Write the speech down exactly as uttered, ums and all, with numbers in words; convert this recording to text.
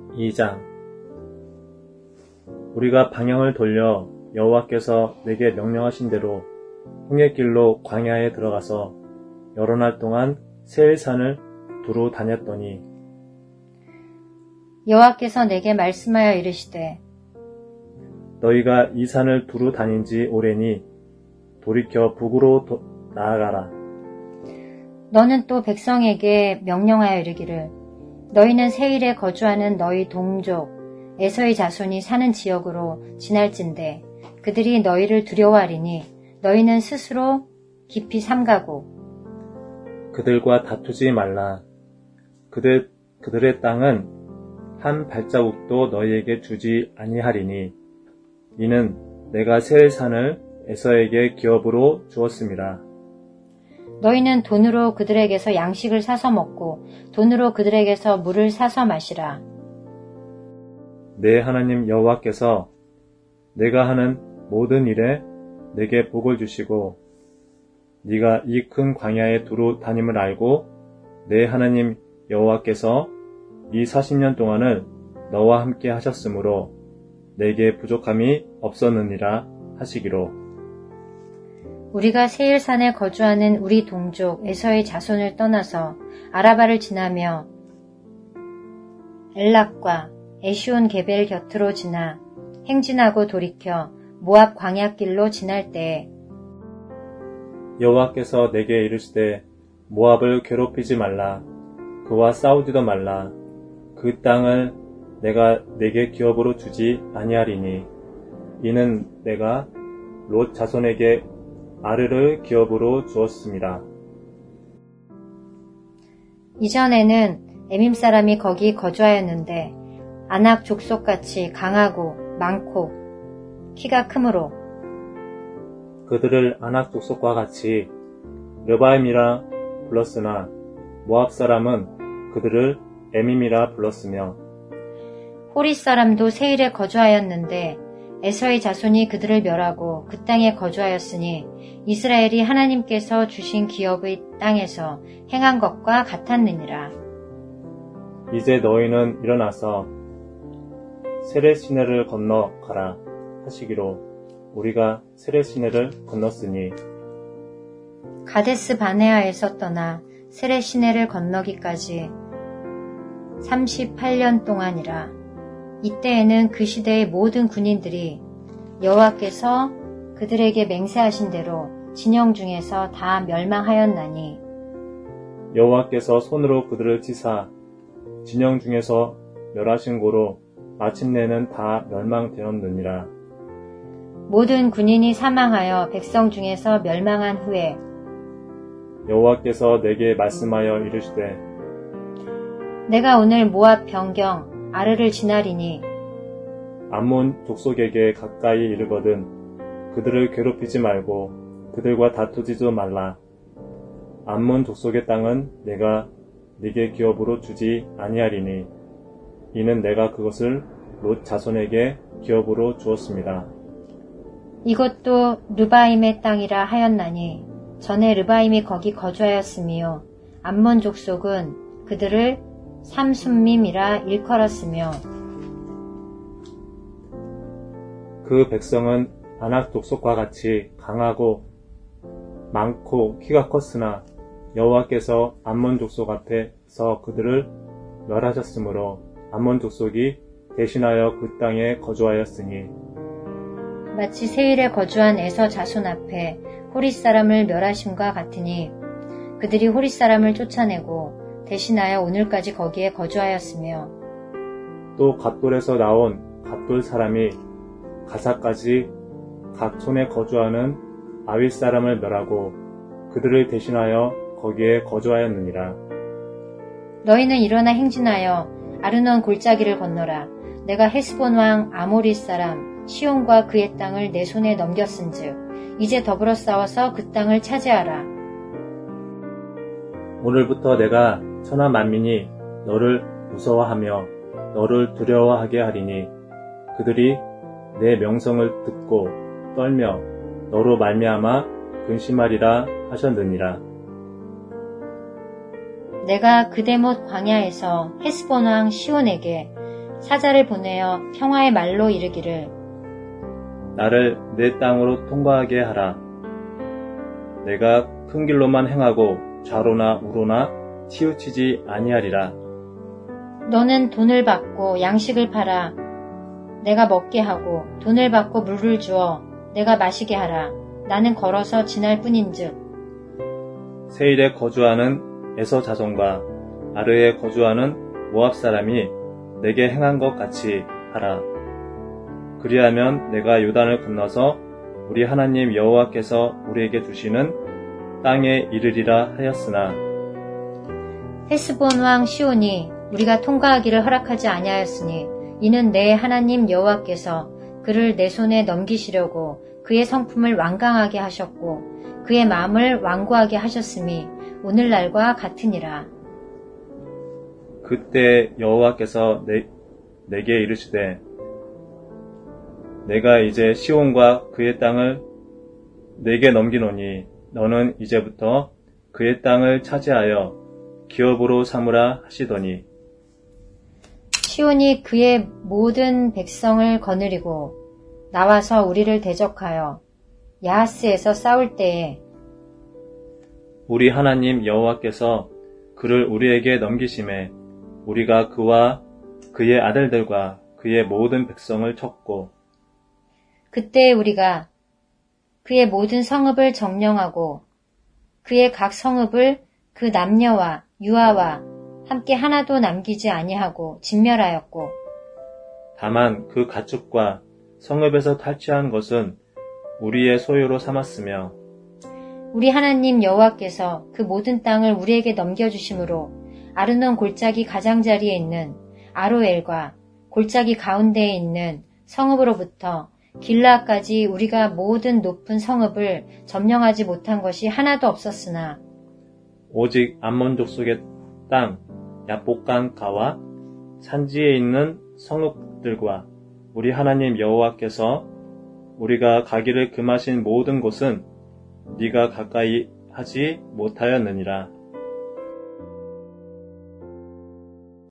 이 장. 우리가 방향을 돌려 여호와께서 내게 명령하신 대로 홍해길로 광야에 들어가서 여러 날 동안 세일산을 두루 다녔더니 여호와께서 내게 말씀하여 이르시되 너희가 이 산을 두루 다닌 지 오래니 돌이켜 북으로 도, 나아가라. 너는 또 백성에게 명령하여 이르기를 너희는 세일에 거주하는 너희 동족 에서의 자손이 사는 지역으로 지날진대 그들이 너희를 두려워하리니 너희는 스스로 깊이 삼가고 그들과 다투지 말라. 그들, 그들의 땅은 한 발자국도 너희에게 주지 아니하리니 이는 내가 세일산을 에서에게 기업으로 주었습니다. 너희는 돈으로 그들에게서 양식을 사서 먹고 돈으로 그들에게서 물을 사서 마시라. 내 하나님 여호와께서 내가 하는 모든 일에 내게 복을 주시고 네가 이 큰 광야에 두루 다님을 알고 내 하나님 여호와께서 이 사십 년 동안을 너와 함께 하셨으므로 내게 부족함이 없었느니라 하시기로. 우리가 세일산에 거주하는 우리 동족 에서의 자손을 떠나서 아라바를 지나며 엘락과 에시온 게벨 곁으로 지나 행진하고 돌이켜 모압 광야길로 지날 때에 여호와께서 내게 이르시되 모압을 괴롭히지 말라. 그와 싸우지도 말라. 그 땅을 내가 내게 기업으로 주지 아니하리니 이는 내가 롯 자손에게 아르를 기업으로 주었습니다. 이전에는 에밈 사람이 거기 거주하였는데 아낙 족속같이 강하고 많고 키가 크므로 그들을 아낙 족속과 같이 르바임이라 불렀으나 모압 사람은 그들을 에밈이라 불렀으며 호리 사람도 세일에 거주하였는데 에서의 자손이 그들을 멸하고 그 땅에 거주하였으니 이스라엘이 하나님께서 주신 기업의 땅에서 행한 것과 같았느니라. 이제 너희는 일어나서 세레시네를 건너 가라 하시기로 우리가 세레시네를 건넜으니 가데스 바네아에서 떠나 세레시네를 건너기까지 삼십팔 년 동안이라. 이때에는 그 시대의 모든 군인들이 여호와께서 그들에게 맹세하신 대로 진영 중에서 다 멸망하였나니 여호와께서 손으로 그들을 치사 진영 중에서 멸하신 고로 마침내는 다 멸망되었느니라. 모든 군인이 사망하여 백성 중에서 멸망한 후에 여호와께서 내게 말씀하여 이르시되 내가 오늘 모압 변경 아르를 지나리니 암몬 족속에게 가까이 이르거든 그들을 괴롭히지 말고 그들과 다투지도 말라. 암몬 족속의 땅은 내가 네게 기업으로 주지 아니하리니 이는 내가 그것을 롯 자손에게 기업으로 주었습니다. 이것도 르바임의 땅이라 하였나니 전에 르바임이 거기 거주하였으며 암몬 족속은 그들을 삼순밈이라 일컬었으며 그 백성은 아낙 족속과 같이 강하고 많고 키가 컸으나 여호와께서 암몬 족속 앞에서 그들을 멸하셨으므로 암몬 족속이 대신하여 그 땅에 거주하였으니 마치 세일에 거주한 에서 자손 앞에 호리 사람을 멸하심과 같으니 그들이 호리 사람을 쫓아내고 대신하여 오늘까지 거기에 거주하였으며 또 갓돌에서 나온 갓돌 사람이 가사까지 각 촌에 거주하는 아윗 사람을 멸하고 그들을 대신하여 거기에 거주하였느니라. 너희는 일어나 행진하여 아르논 골짜기를 건너라. 내가 헤스본 왕 아모리 사람 시온과 그의 땅을 내 손에 넘겼은즉 이제 더불어 싸워서 그 땅을 차지하라. 오늘부터 내가 천하 만민이 너를 무서워하며 너를 두려워하게 하리니 그들이 내 명성을 듣고 떨며 너로 말미암아 근심하리라 하셨느니라. 내가 그대못 광야에서 헤스본 왕 시온에게 사자를 보내어 평화의 말로 이르기를 나를 내 땅으로 통과하게 하라. 내가 큰 길로만 행하고 좌로나 우로나 치우치지 아니하리라. 너는 돈을 받고 양식을 팔아 내가 먹게 하고 돈을 받고 물을 주어 내가 마시게 하라. 나는 걸어서 지날 뿐인즉 세일에 거주하는 에서 자손과 아르에 거주하는 모압 사람이 내게 행한 것 같이 하라. 그리하면 내가 요단을 건너서 우리 하나님 여호와께서 우리에게 주시는 땅에 이르리라 하였으나 헤스본 왕 시온이 우리가 통과하기를 허락하지 아니하였으니 이는 내 하나님 여호와께서 그를 내 손에 넘기시려고 그의 성품을 완강하게 하셨고 그의 마음을 완고하게 하셨음이 오늘날과 같으니라. 그때 여호와께서 내, 내게 이르시되 내가 이제 시온과 그의 땅을 내게 넘기노니 너는 이제부터 그의 땅을 차지하여 기업으로 삼으라 하시더니 시온이 그의 모든 백성을 거느리고 나와서 우리를 대적하여 야하스에서 싸울 때에 우리 하나님 여호와께서 그를 우리에게 넘기심에 우리가 그와 그의 아들들과 그의 모든 백성을 쳤고 그때 우리가 그의 모든 성읍을 점령하고 그의 각 성읍을 그 남녀와 유아와 함께 하나도 남기지 아니하고 진멸하였고 다만 그 가축과 성읍에서 탈취한 것은 우리의 소유로 삼았으며 우리 하나님 여호와께서 그 모든 땅을 우리에게 넘겨주심으로 아르논 골짜기 가장자리에 있는 아로엘과 골짜기 가운데에 있는 성읍으로부터 길라까지 우리가 모든 높은 성읍을 점령하지 못한 것이 하나도 없었으나 오직 암몬 족속의 땅 야복강 가와 산지에 있는 성읍들과 우리 하나님 여호와께서 우리가 가기를 금하신 모든 곳은 네가 가까이 하지 못하였느니라.